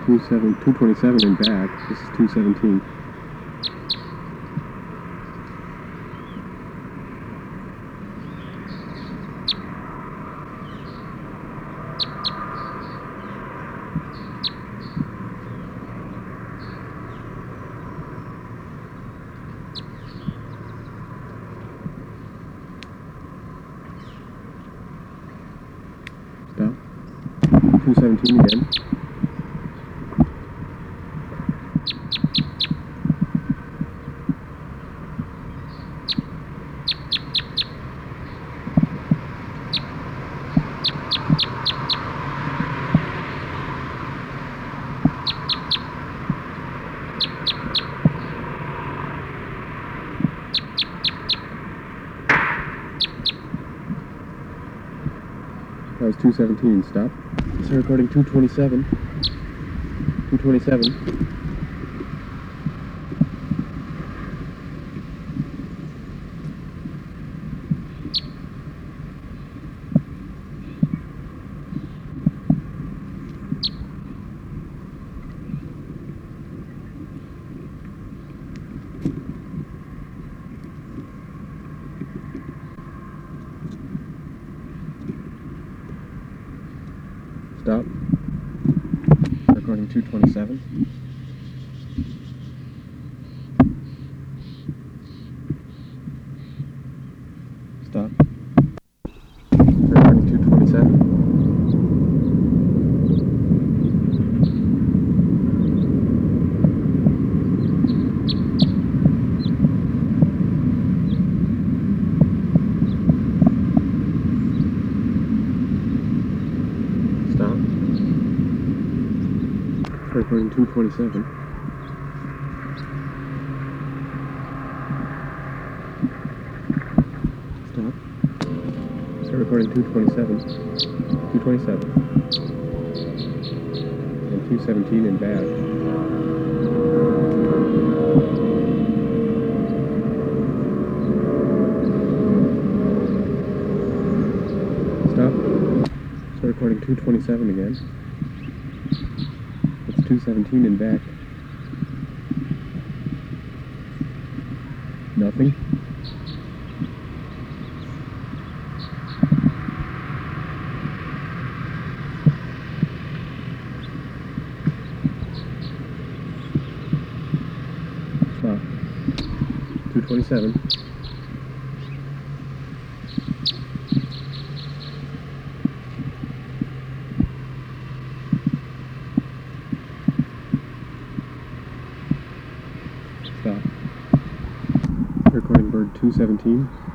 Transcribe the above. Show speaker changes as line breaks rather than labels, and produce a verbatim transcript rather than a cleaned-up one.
two seven, two twenty-seven and back. This is two seventeen. Stop. two seventeen again. That was two seventeen, stop. Start recording two twenty-seven. two twenty-seven. Stop. Recording two twenty-seven. Stop. Recording two twenty-seven. Stop. Recording two twenty-seven. Stop. Start recording two twenty-seven. two twenty-seven. And two seventeen and back. Stop. Start recording two twenty-seven again. It's two seventeen and back. Nothing. Stop. two twenty-seven. Stop. Recording bird two seventeen.